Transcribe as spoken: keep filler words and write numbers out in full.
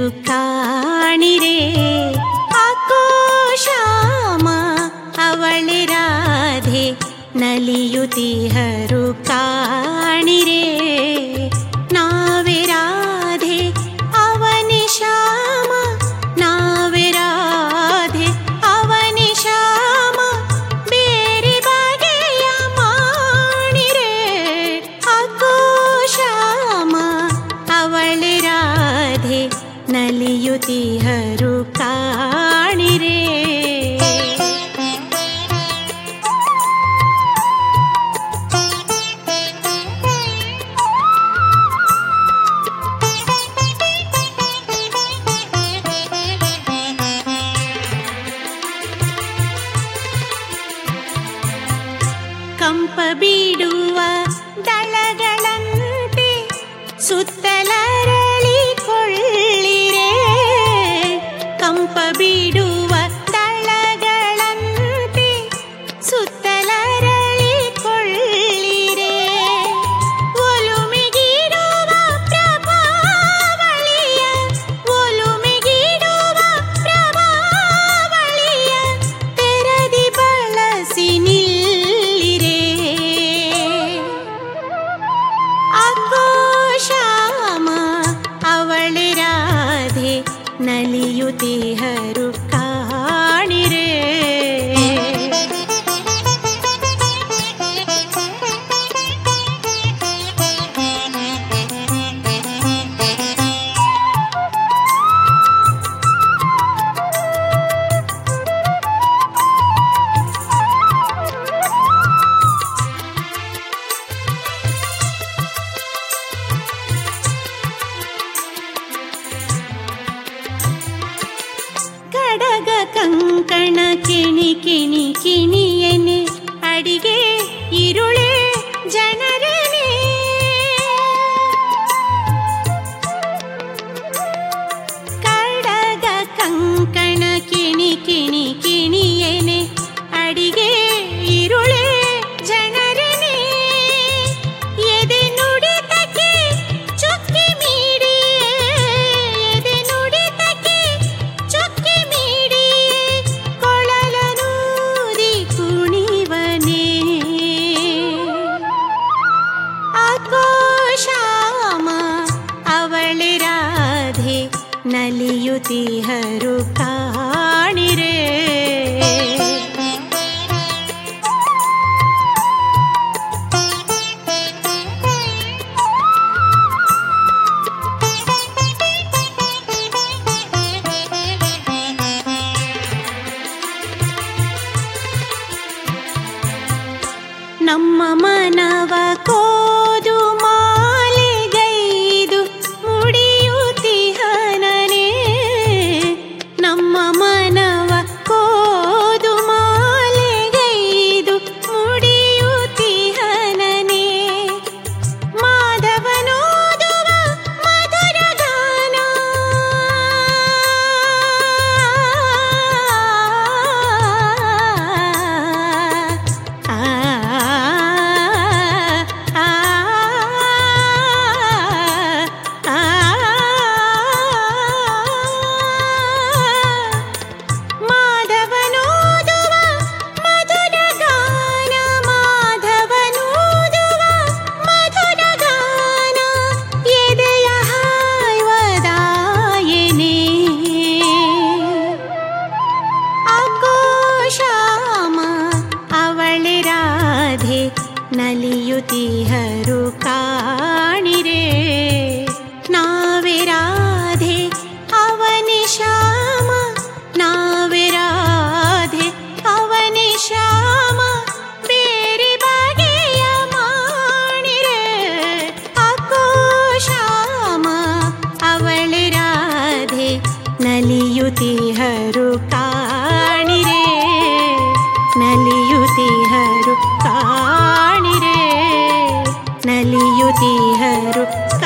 ಕಾಣಿರೆ ಅಕ್ಕೋ ಶ್ಯಾಮ ಅವಳೆ ರಾಧೆ ನಲಿಯುತಿಹರು ಕಾಣಿರೆ ನಾವೇ ರಾಧೆ ಅವನೇ ಶ್ಯಾಮ ನಾವೇ ರಾಧೆ ಅವನೇ ಶ್ಯಾಮ ಬೇರೆ ಬಗೆಯ ಮಾಡಿರೆ ಅಕ್ಕೋ ಶ್ಯಾಮ ಅವಳೆ ರಾಧೆ ನಲಿಯುತಿಹರು ಕಾಣಿರೆ ಕಂಪ ಬೀಡುವ ದಳಗಳಂತೆ ಸುತ್ತಲರಳಿಕೊಳ್ಳಿರೆ ಕಂಪ ಬೀಡುವ ದಳಗಳಂತೆ ಸುತ್ತಲರಳಿಕೊಳ್ಳಿರೆ ಒಲುಮೆಗಿಡುವ ಪ್ರಭಾವಳಿಯ ಒಲುಮೆಗಿಡುವ ಪ್ರಭಾವಳಿಯ ತೆರದಿ ಬಳಸಿ ನಿಲ್ಲಿರೆ ಅಕ್ಕೋ ಶ್ಯಾಮ ಅವಳೆ ರಾಧೆ ನಲಿಯುತಿಹರು ಕಾಣಿರೆ ಕಡಗ ಕಂಕಣ ಕಿಣಿ ಕಿಣಿ ಕಿಣಿಯನೆ ಅಡಿಗೆ ಇರುಳೆ ಜನರನೆ ಕಡಗ ಕಂಕಣ ಕಿಣಿ ಕಿಣಿ ಕಿಣಿಯನೆ ಅಡಿಗೆ ಇರುಳೆ ಜನರನೆ ಎದೆ ನುಡಿತಕ್ಕೆ ಚುಕ್ಕಿ ಮೀಡಿಯೇ ಎದೆ ನುಡಿತಕ್ಕೆ ಚುಕ್ಕಿ ಮೀಡಿಯೇ ಕೊಳಲನೂದಿ ಕುಣಿವನೇ ಅಕ್ಕೋ ಶ್ಯಾಮ ಅವಳೆ ರಾಧೆ ನಲಿಯುತಿಹರು ಕಾಣಿರೆ ನಮ್ಮ ಮನವ ಕೋದು ಮಾಲೆಗೈದು ಮುಡಿಯುತಿಹನನೇ ನಮ್ಮ ಮನವ ಕೋದು ಮಾಲೆಗೈದು ಮುಡಿಯುತಿಹನನೇ ಮಾಧವನೋದುವ ಮಧುರ ಗಾನ ಆ ಮಾಧವನೋದುವ ಮಧುರ ಗಾನ ಮಾಧವನೋದುವ ಮಧುರ ಗಾನ ಎದೆಯ ಹಾಯ್ವದಾಯನೆ ಅಕ್ಕೋ ಶ್ಯಾಮ ಅವಳೆ ರಾಧೆ ನಲಿಯುತಿಹರು ಕಾಣಿರೆ ನಾವೇ ರಾಧೆ ಅವನೇ ಶ್ಯಾಮ ನಾವೇ ರಾಧೆ ಅವನೇ ಶ್ಯಾಮ ಬೇರೆ ಬಗೆಯ ಮಾಡಿರೆ ಅಕ್ಕೋ ಶ್ಯಾಮ ಅವಳೆ ರಾಧೆ ನಲಿಯುತಿಹರು ಕಾಣಿರೆ ನಲಿಯುತಿಹರು ಕಾಣಿರೆ ನಲಿಯುತಿಹರು